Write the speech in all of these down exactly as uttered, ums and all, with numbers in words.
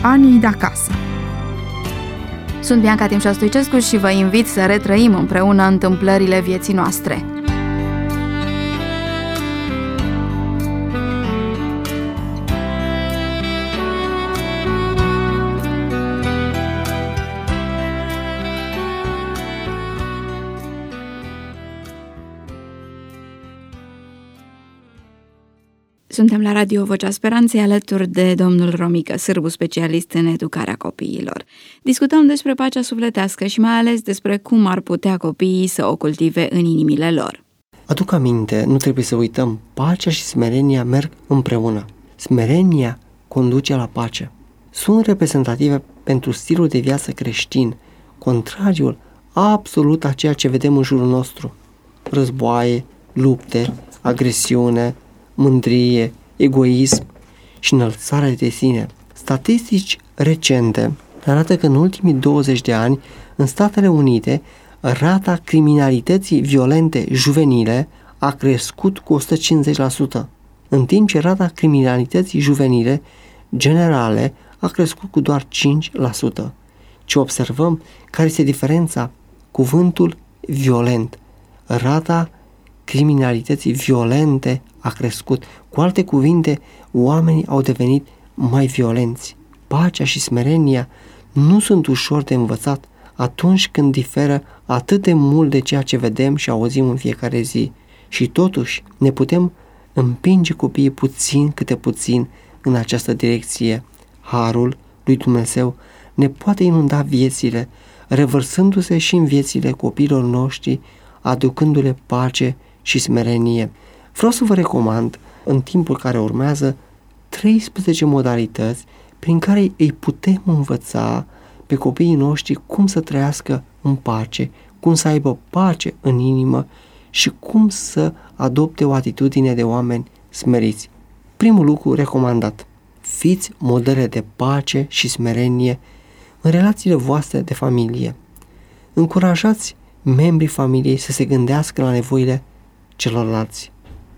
Anii de acasă. Sunt Bianca Timșa Stoicescu și vă invit să retrăim împreună întâmplările vieții noastre. Suntem la Radio Vocea Speranței alături de domnul Romică Sârbu, specialist în educarea copiilor. Discutăm despre pacea sufletească și mai ales despre cum ar putea copiii să o cultive în inimile lor. Aduc aminte, nu trebuie să uităm, pacea și smerenia merg împreună. Smerenia conduce la pace. Sunt reprezentative pentru stilul de viață creștin, contrariul absolut a ceea ce vedem în jurul nostru. Războaie, lupte, agresiune, mândrie, egoism și înălțare de sine. Statistici recente arată că în ultimii douăzeci de ani, în Statele Unite, rata criminalității violente juvenile a crescut cu o sută cincizeci la sută, în timp ce rata criminalității juvenile generale a crescut cu doar cinci la sută. Ce observăm? Care este diferența? Cuvântul violent. Rata criminalității violente a crescut. Cu alte cuvinte, oamenii au devenit mai violenți. Pacea și smerenia nu sunt ușor de învățat atunci când diferă atât de mult de ceea ce vedem și auzim în fiecare zi. Și totuși ne putem împinge copiii puțin câte puțin în această direcție. Harul lui Dumnezeu ne poate inunda viețile, revărsându-se și în viețile copiilor noștri, aducându-le pace și smerenie. Vreau să vă recomand, în timpul care urmează, treisprezece modalități prin care îi putem învăța pe copiii noștri cum să trăiască în pace, cum să aibă pace în inimă și cum să adopte o atitudine de oameni smeriți. Primul lucru recomandat: fiți modele de pace și smerenie în relațiile voastre de familie. Încurajați membrii familiei să se gândească la nevoile celorlalți.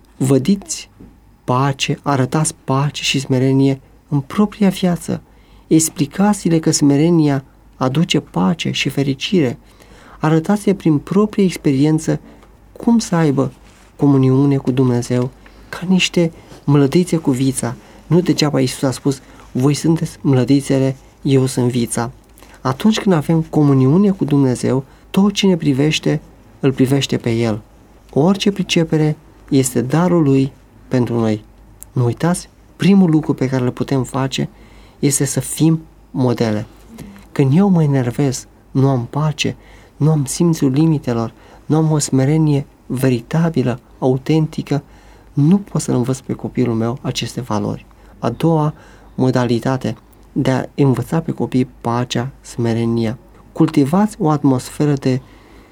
Vădiți pace, arătați pace și smerenie în propria viață. Explicați-le că smerenia aduce pace și fericire. Arătați-le prin propria experiență cum să aibă comuniune cu Dumnezeu, ca niște mlădițe cu vița. Nu degeaba Iisus a spus: voi sunteți mlădițele, eu sunt vița. Atunci când avem comuniune cu Dumnezeu, tot ce ne privește, îl privește pe El. Orice pricepere este darul Lui pentru noi. Nu uitați, primul lucru pe care îl putem face este să fim modele. Când eu mă enervez, nu am pace, nu am simțul limitelor, nu am o smerenie veritabilă, autentică, nu pot să învăț pe copilul meu aceste valori. A doua modalitate de a învăța pe copii pacea, smerenia. Cultivați o atmosferă de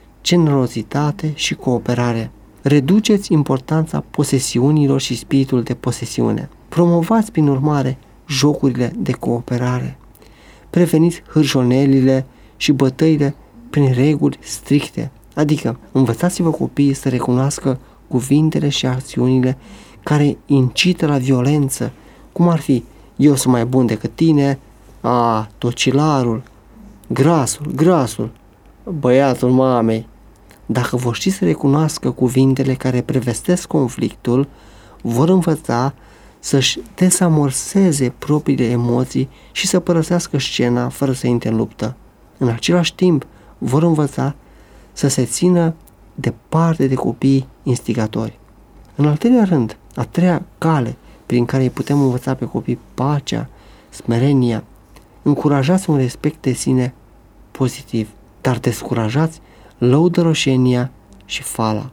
generozitate și cooperare. Reduceți importanța posesiunilor și spiritul de posesiune. Promovați, prin urmare, jocurile de cooperare. Preveniți hârjonelile și bătăile prin reguli stricte. Adică, învățați-vă copiii să recunoască cuvintele și acțiunile care incită la violență, cum ar fi: eu sunt mai bun decât tine, a, tocilarul, grasul, grasul, băiatul mamei. Dacă vor ști să recunoască cuvintele care prevestesc conflictul, vor învăța să-și desamorseze propriile emoții și să părăsească scena fără să intre în luptă. În același timp, vor învăța să se țină departe de copii instigatori. În al treilea rând, a treia cale prin care îi putem învăța pe copii pacea, smerenia: încurajați un respect de sine pozitiv, dar descurajați lăudăroșenia și fala.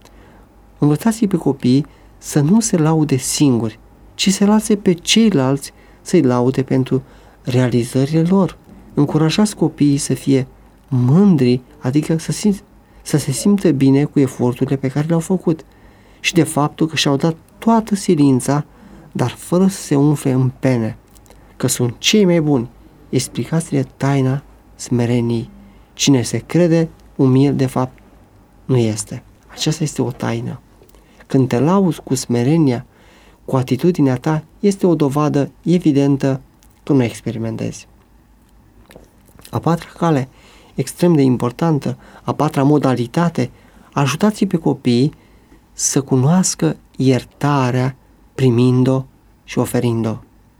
Învățați-i pe copii să nu se laude singuri, ci să lase pe ceilalți să-i laude pentru realizările lor. Încurajați copiii să fie mândri, adică să, sim- să se simtă bine cu eforturile pe care le-au făcut și de faptul că și-au dat toată silința, dar fără să se umfle în pene, că sunt cei mai buni. Explicați-le taina smereniei. Cine se crede umil, de fapt, nu este. Aceasta este o taină. Când te lauzi cu smerenia, cu atitudinea ta, este o dovadă evidentă tu nu experimentezi. A patra cale, extrem de importantă, a patra modalitate, ajutați pe copii să cunoască iertarea primind-o și oferind-o.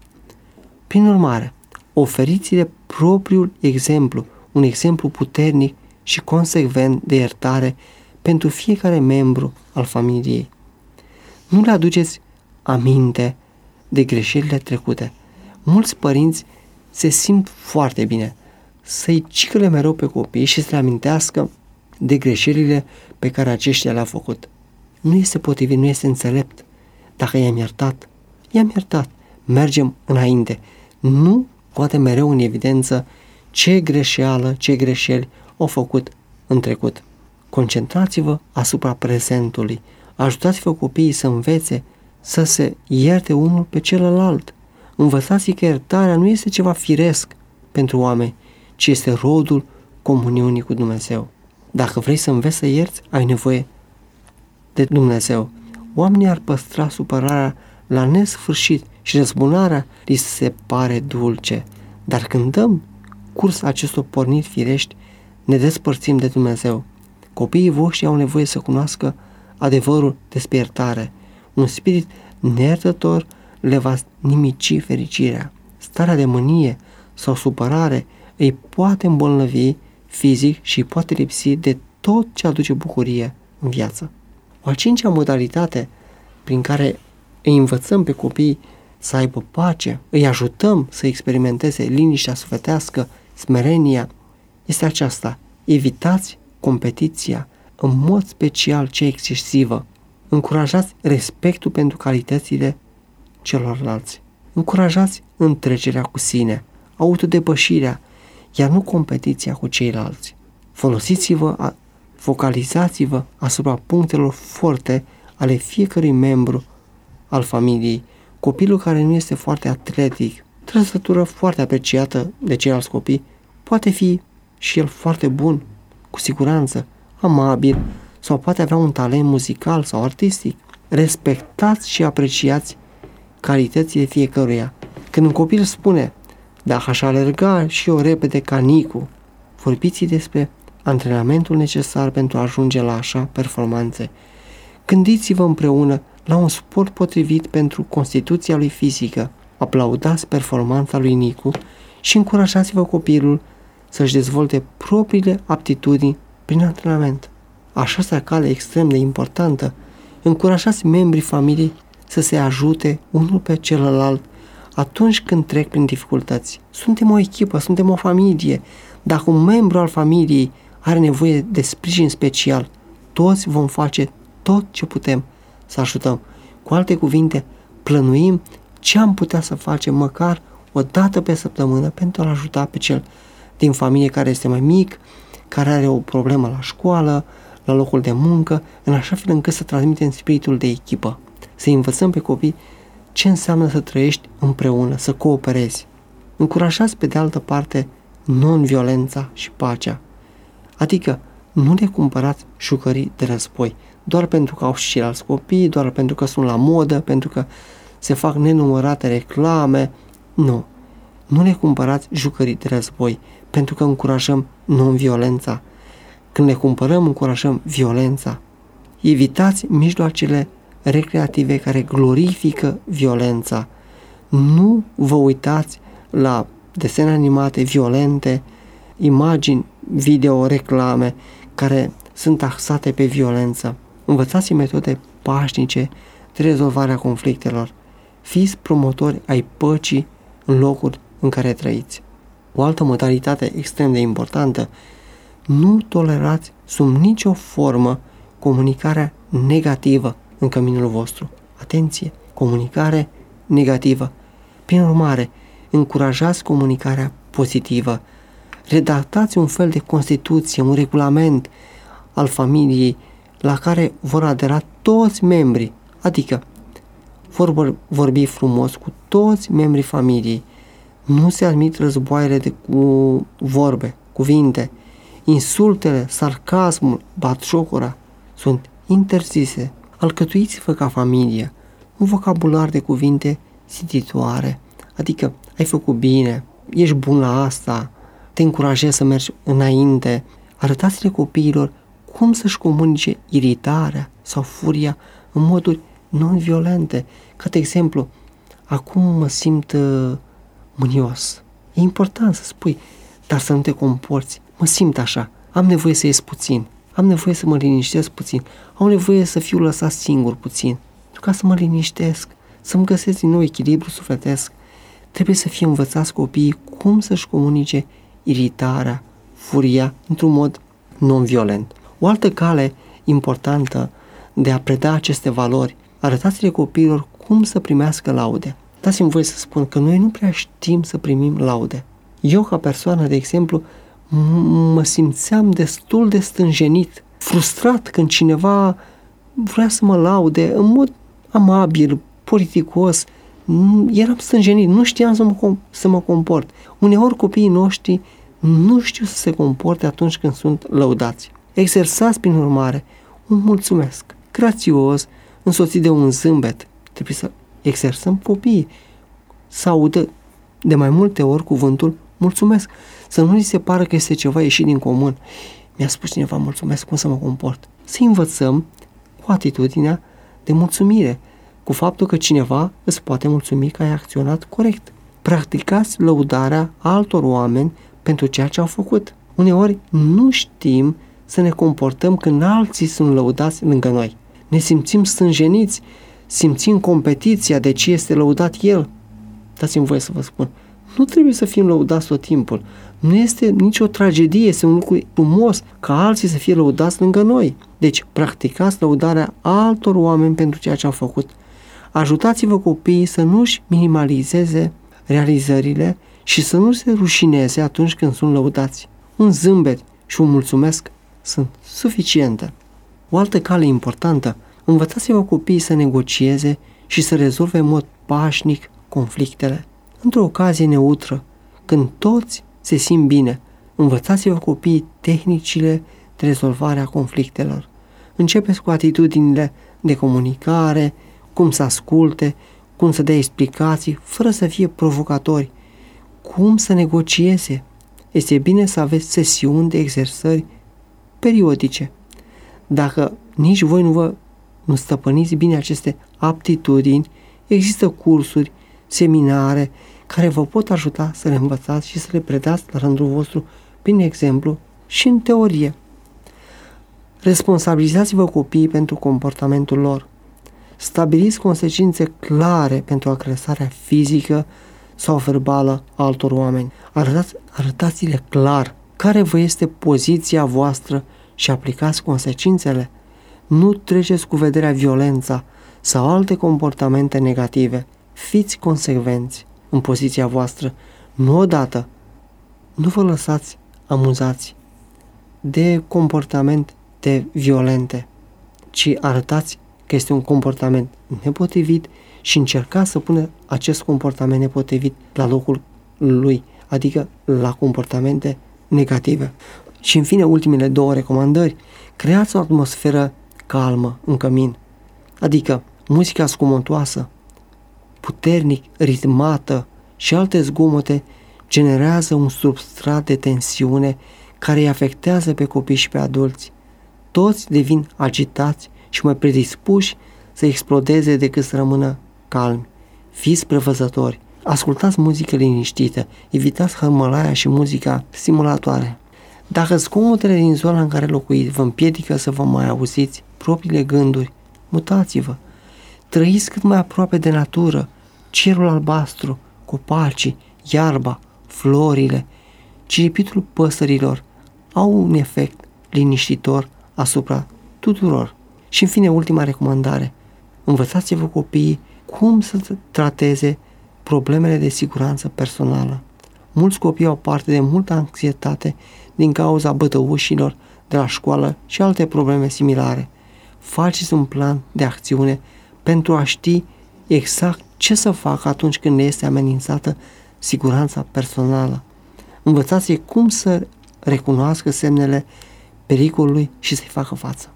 Prin urmare, oferiți-le propriul exemplu, un exemplu puternic și consecvent de iertare pentru fiecare membru al familiei. Nu le aduceți aminte de greșelile trecute. Mulți părinți se simt foarte bine să-i cicăle mereu pe copii și să le amintească de greșelile pe care aceștia le-au făcut. Nu este potrivit, nu este înțelept. Dacă i-am iertat, i-am iertat. Mergem înainte. Nu scoate mereu în evidență ce greșeală, ce greșeli au făcut în trecut. Concentrați-vă asupra prezentului. Ajutați-vă copiii să învețe să se ierte unul pe celălalt. Învățați că iertarea nu este ceva firesc pentru oameni, ci este rodul comuniunii cu Dumnezeu. Dacă vrei să înveți să ierți, ai nevoie de Dumnezeu. Oamenii ar păstra supărarea la nesfârșit și răzbunarea li se pare dulce. Dar când dăm curs acestor porniri firești, ne despărțim de Dumnezeu. Copiii voștri au nevoie să cunoască adevărul despre iertare. Un spirit neiertător le va nimici fericirea. Starea de mânie sau supărare îi poate îmbolnăvi fizic și îi poate lipsi de tot ce aduce bucurie în viață. O a cincea modalitate prin care îi învățăm pe copii să aibă pace, îi ajutăm să experimenteze liniștea sufletească, smerenia, este aceasta. Evitați competiția, în mod special cea excesivă. Încurajați respectul pentru calitățile celorlalți. Încurajați întrecerea cu sine, autodepășirea, iar nu competiția cu ceilalți. Folosiți-vă, focalizați-vă asupra punctelor forte ale fiecărui membru al familiei. Copilul care nu este foarte atletic, trăsătură foarte apreciată de ceilalți copii, poate fi și el foarte bun, cu siguranță, amabil, sau poate avea un talent muzical sau artistic. Respectați și apreciați calitățile fiecăruia. Când un copil spune, dacă aș alerga și eu repede ca Nicu, vorbiți despre antrenamentul necesar pentru a ajunge la așa performanțe. Gândiți-vă împreună la un sport potrivit pentru constituția lui fizică. Aplaudați performanța lui Nicu și încurajați-vă copilul să-și dezvolte propriile aptitudini prin antrenament. Așa este cale extrem de importantă. Încurajați membrii familiei să se ajute unul pe celălalt atunci când trec prin dificultăți. Suntem o echipă, suntem o familie. Dacă un membru al familiei are nevoie de sprijin special, toți vom face tot ce putem să ajutăm. Cu alte cuvinte, plănuim ce am putea să facem măcar o dată pe săptămână pentru a-l ajuta pe cel din familie care este mai mic, care are o problemă la școală, la locul de muncă, în așa fel încât să transmitem spiritul de echipă. Să învățăm pe copii ce înseamnă să trăiești împreună, să cooperezi. Încurajați pe de altă parte non-violența și pacea. Adică nu le cumpărați jucării de război, doar pentru că au și ceilalți copii, doar pentru că sunt la modă, pentru că se fac nenumărate reclame. Nu. Nu le cumpărați jucării de război, pentru că încurajăm non-violența. Când le cumpărăm, încurajăm violența. Evitați mijloacele recreative care glorifică violența. Nu vă uitați la desene animate violente, imagini, video, reclame care sunt axate pe violență. Învățați metode pașnice de rezolvare a conflictelor. Fiți promotori ai păcii în locuri în care trăiți. O altă modalitate extrem de importantă: nu tolerați sub nicio formă comunicarea negativă în căminul vostru. Atenție! Comunicare negativă. Prin urmare, încurajați comunicarea pozitivă. Redactați un fel de constituție, un regulament al familiei la care vor adera toți membrii, adică vor vorbi frumos cu toți membrii familiei. Nu se admit războaiele de cu vorbe, cuvinte. Insultele, sarcasmul, batjocura sunt interzise. Alcătuiți-vă ca familie un vocabular de cuvinte ziditoare, Adică ai făcut bine, ești bun la asta, te încurajezi să mergi înainte. Arătați-le copiilor cum să-și comunice iritarea sau furia în moduri non-violente. Ca de exemplu, acum mă simt uh, mânios. E important să spui, dar să nu te comporți. Mă simt așa, am nevoie să ies puțin, am nevoie să mă liniștesc puțin, am nevoie să fiu lăsat singur puțin, ca să mă liniștesc, să-mi găsesc din nou echilibru sufletesc. Trebuie să fie învățați copiii cum să-și comunice iritarea, furia, într-un mod non-violent. O altă cale importantă de a preda aceste valori, arătați-le copiilor cum să primească laude. Dați-mi voie să spun că noi nu prea știm să primim laude. Eu, ca persoană, de exemplu, m- mă simțeam destul de stânjenit, frustrat când cineva vrea să mă laude în mod amabil, politicos. Eram stânjenit, nu știam să mă, să mă comport. Uneori copiii noștri nu știu să se comporte atunci când sunt lăudați. Exersați, prin urmare, un mulțumesc grațios, însoțit de un zâmbet. Trebuie să exersăm copiii să audă de mai multe ori cuvântul mulțumesc. Să nu li se pară că este ceva ieșit din comun. Mi-a spus cineva mulțumesc, cum să mă comport. Să învățăm cu atitudinea de mulțumire, cu faptul că cineva îți poate mulțumi că ai acționat corect. Practicați lăudarea altor oameni pentru ceea ce au făcut. Uneori nu știm să ne comportăm când alții sunt lăudați lângă noi. Ne simțim stânjeniți, simțim competiția de ce este lăudat el. Dați-mi voie să vă spun, nu trebuie să fim lăudați tot timpul. Nu este nicio tragedie, este un lucru frumos ca alții să fie lăudați lângă noi. Deci, practicați lăudarea altor oameni pentru ceea ce au făcut. Ajutați-vă copiii să nu-și minimalizeze realizările și să nu se rușineze atunci când sunt lăudați. Un zâmbet și un mulțumesc sunt suficiente. O altă cale importantă, învățați-vă copiii să negocieze și să rezolve în mod pașnic conflictele. Într-o ocazie neutră, când toți se simt bine, învățați-vă copiii tehnicile de rezolvare a conflictelor. Începeți cu atitudinile de comunicare, cum să asculte, cum să dea explicații, fără să fie provocatori, cum să negocieze. Este bine să aveți sesiuni de exersări periodice. Dacă nici voi nu vă nu stăpâniți bine aceste aptitudini, există cursuri, seminare, care vă pot ajuta să le învățați și să le predați la rândul vostru prin exemplu și în teorie. Responsabilizați-vă copiii pentru comportamentul lor. Stabiliți consecințe clare pentru agresarea fizică sau verbală a altor oameni. Arătați, arătați-le clar care vă este poziția voastră și aplicați consecințele. Nu treceți cu vederea violența sau alte comportamente negative. Fiți consecvenți în poziția voastră. Nu odată. Nu vă lăsați amuzați de comportamente violente, ci arătați că este un comportament nepotrivit și încercați să puneți acest comportament nepotrivit la locul lui, adică la comportamente negative. Și în fine, ultimele două recomandări, creați o atmosferă calmă în cămin, adică muzica scumotoasă, puternic ritmată și alte zgomote generează un substrat de tensiune care îi afectează pe copii și pe adulți. Toți devin agitați și mai predispuși să explodeze decât să rămână calmi. Fiți prevăzători, ascultați muzică liniștită, evitați hărmălaia și muzica stimulatoare. Dacă zgomotele din zona în care locuiți vă împiedică să vă mai auziți propriile gânduri, mutați-vă. Trăiți cât mai aproape de natură, cerul albastru, copacii, iarba, florile, ciripitul păsărilor au un efect liniștitor asupra tuturor. Și în fine, ultima recomandare, învățați-vă copiii cum să trateze problemele de siguranță personală. Mulți copii au parte de multă anxietate din cauza bătăușilor de la școală și alte probleme similare. Faceți un plan de acțiune pentru a ști exact ce să facă atunci când este amenințată siguranța personală. Învățați-i cum să recunoască semnele pericolului și să-i facă față.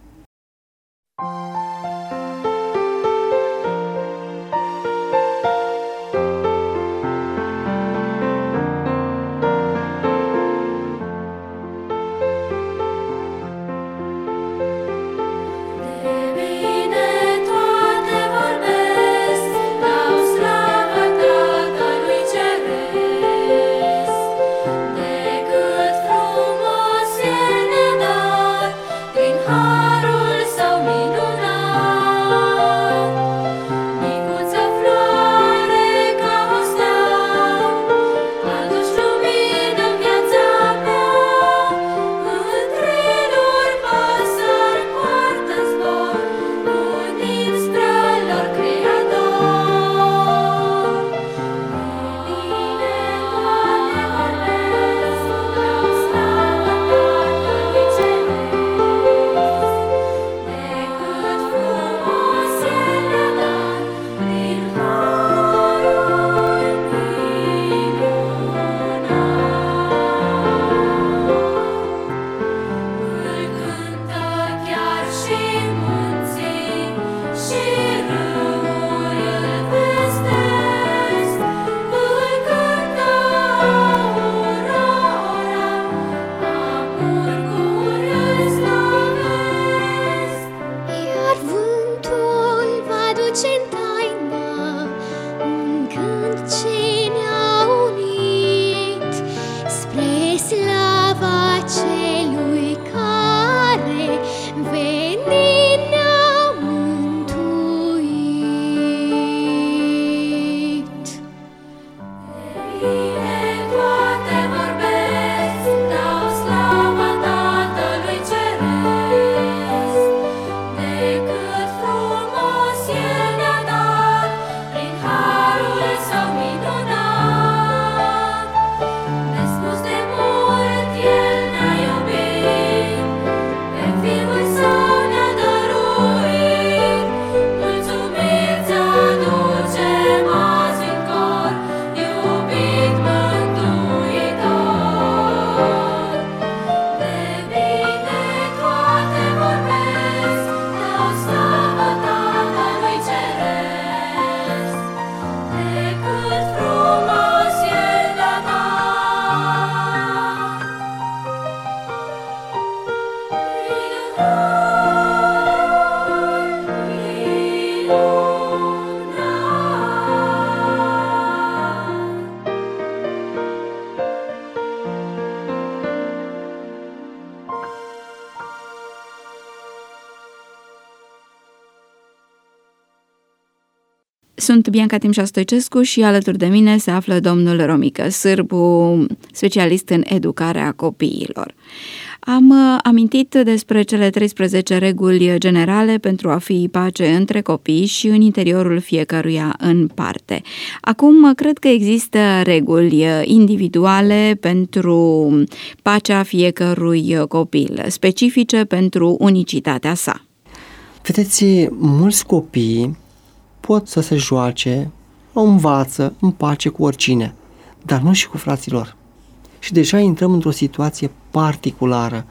Sunt Bianca Timșa Stoicescu și alături de mine se află domnul Romică Sârbu, specialist în educarea copiilor. Am amintit despre cele treisprezece reguli generale pentru a fi pace între copii și în interiorul fiecăruia în parte. Acum, cred că există reguli individuale pentru pacea fiecărui copil, specifice pentru unicitatea sa. Vedeți, mulți copii pot să se joace, învață în pace cu oricine, dar nu și cu frații lor. Și deja intrăm într-o situație particulară.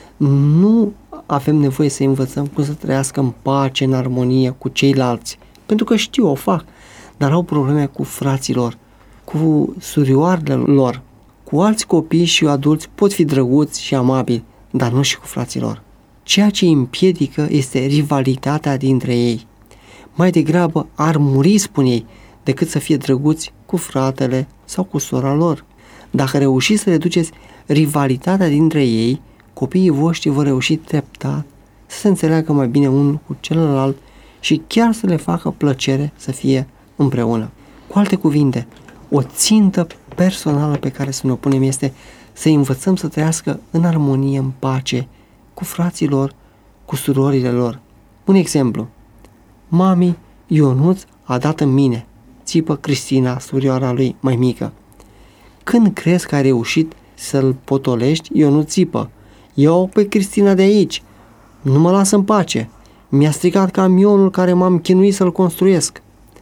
Nu avem nevoie să învățăm cum să trăiască în pace, în armonie cu ceilalți, pentru că știu, o fac, dar au probleme cu frații lor, cu surioarele lor, cu alți copii și adulți pot fi drăguți și amabili, dar nu și cu frații lor. Ceea ce îi împiedică este rivalitatea dintre ei. Mai degrabă ar muri, spun ei, decât să fie drăguți cu fratele sau cu sora lor. Dacă reușiți să reduceți rivalitatea dintre ei, copiii voștri vor reuși treptat să se înțeleagă mai bine unul cu celălalt și chiar să le facă plăcere să fie împreună. Cu alte cuvinte, o țintă personală pe care să ne punem este să învățăm să trăiască în armonie, în pace, cu frații lor, cu surorile lor. Un exemplu. Mami, Ionuț a dat în mine, țipă Cristina, surioara lui mai mică. Când crezi că ai reușit să-l potolești, Ionuț țipă. Ia-o pe Cristina de aici, nu mă lasă în pace. Mi-a stricat camionul care m-am chinuit să-l construiesc.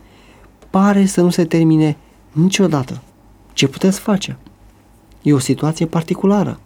Pare să nu se termine niciodată. Ce puteți face? E o situație particulară.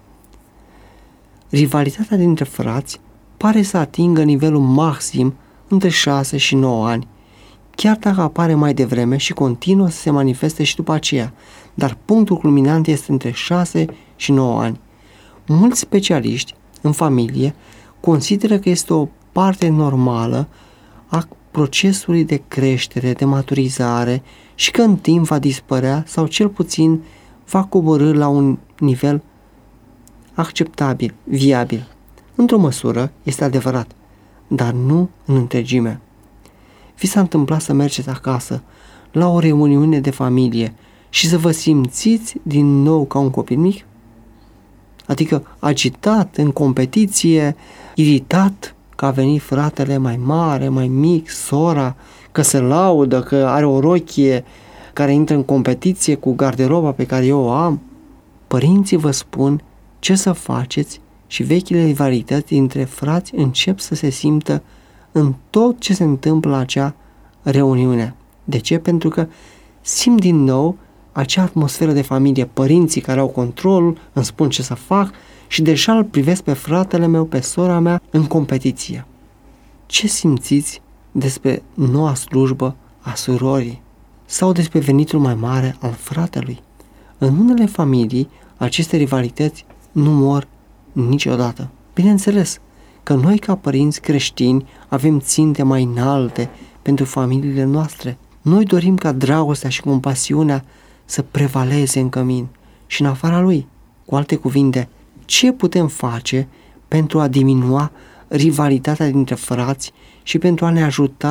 Rivalitatea dintre frați pare să atingă nivelul maxim între șase și nouă ani, chiar dacă apare mai devreme și continuă să se manifeste și după aceea, dar punctul culminant este între șase și nouă ani. Mulți specialiști în familie consideră că este o parte normală a procesului de creștere, de maturizare și că în timp va dispărea sau cel puțin va coborî la un nivel acceptabil, viabil. Într-o măsură este adevărat, dar nu în întregime. Vi s-a întâmplat să mergeți acasă la o reuniune de familie și să vă simțiți din nou ca un copil mic? Adică agitat, în competiție, iritat că a venit fratele mai mare, mai mic, sora, că se laudă, că are o rochie care intră în competiție cu garderoba pe care eu o am. Părinții vă spun ce să faceți și vechile rivalități dintre frați încep să se simtă în tot ce se întâmplă la acea reuniune. De ce? Pentru că simt din nou acea atmosferă de familie, părinții care au controlul, îmi spun ce să fac și deja îl privesc pe fratele meu, pe sora mea în competiție. Ce simțiți despre noua slujbă a surorii sau despre venitul mai mare al fratelui? În unele familii, aceste rivalități nu mor niciodată. Bineînțeles că noi ca părinți creștini avem ținte mai înalte pentru familiile noastre. Noi dorim ca dragostea și compasiunea să prevaleze în cămin și în afara lui. Cu alte cuvinte, ce putem face pentru a diminua rivalitatea dintre frați și pentru a ne ajuta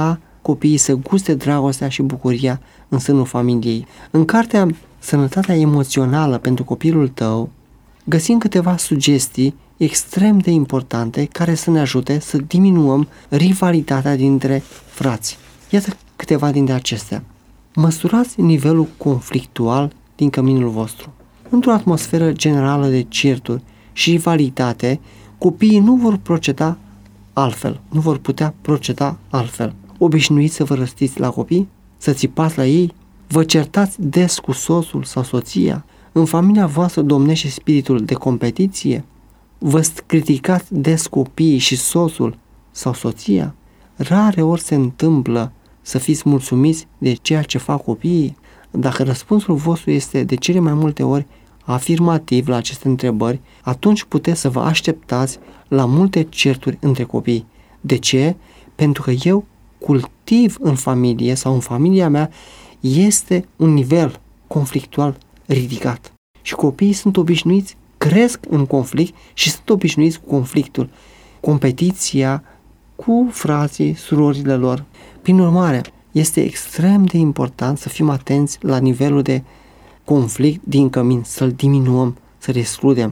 copiii să guste dragostea și bucuria în sânul familiei. În cartea Sănătatea emoțională pentru copilul tău găsim câteva sugestii extrem de importante care să ne ajute să diminuăm rivalitatea dintre frați. Iată câteva dintre acestea. Măsurați nivelul conflictual din căminul vostru. Într-o atmosferă generală de certuri și rivalitate, copiii nu vor proceda altfel, nu vor putea proceda altfel. Obișnuiți să vă răstiți la copii, să țipați la ei, vă certați des cu soțul sau soția, în familia voastră domnește spiritul de competiție, vă criticați des copiii și soțul sau soția, rare ori se întâmplă să fiți mulțumiți de ceea ce fac copiii. Dacă răspunsul vostru este de cele mai multe ori afirmativ la aceste întrebări, atunci puteți să vă așteptați la multe certuri între copii. De ce? Pentru că eu cultiv în familie sau în familia mea este un nivel conflictual ridicat. Și copiii sunt obișnuiți, cresc în conflict și sunt obișnuiți cu conflictul, competiția cu frații, surorile lor. Prin urmare, este extrem de important să fim atenți la nivelul de conflict din cămin, să-l diminuăm, să-l excludem.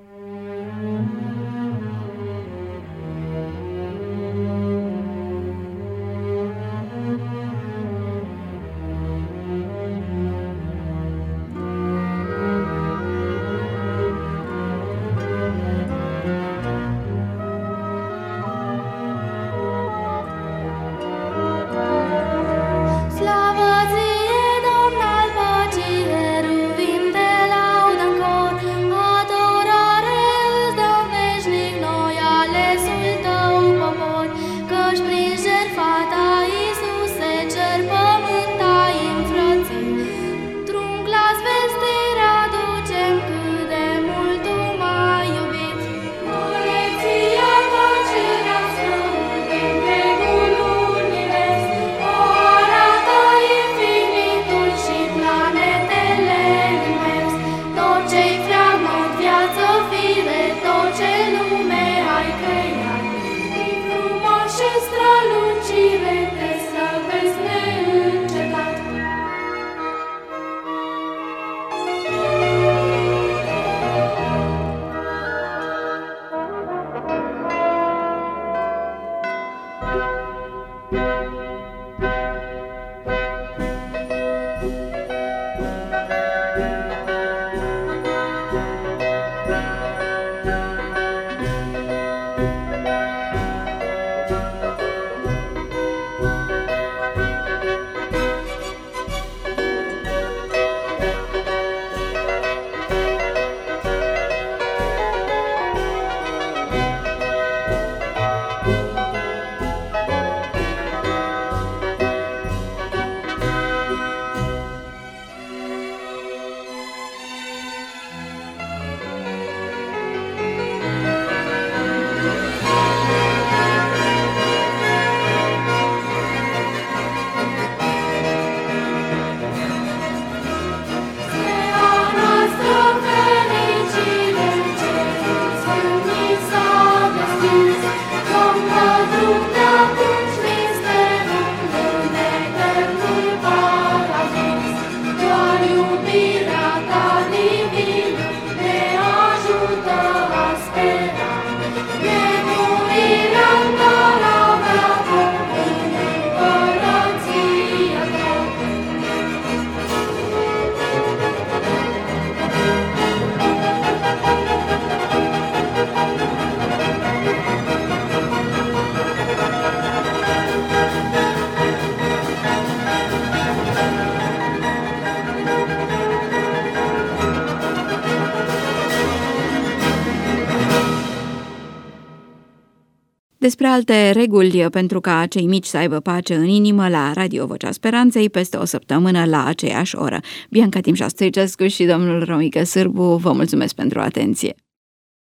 Despre alte reguli pentru ca cei mici să aibă pace în inimă la Radio Vocea Speranței peste o săptămână la aceeași oră. Bianca Timșa Stoicescu și domnul Romică Sârbu, vă mulțumesc pentru atenție.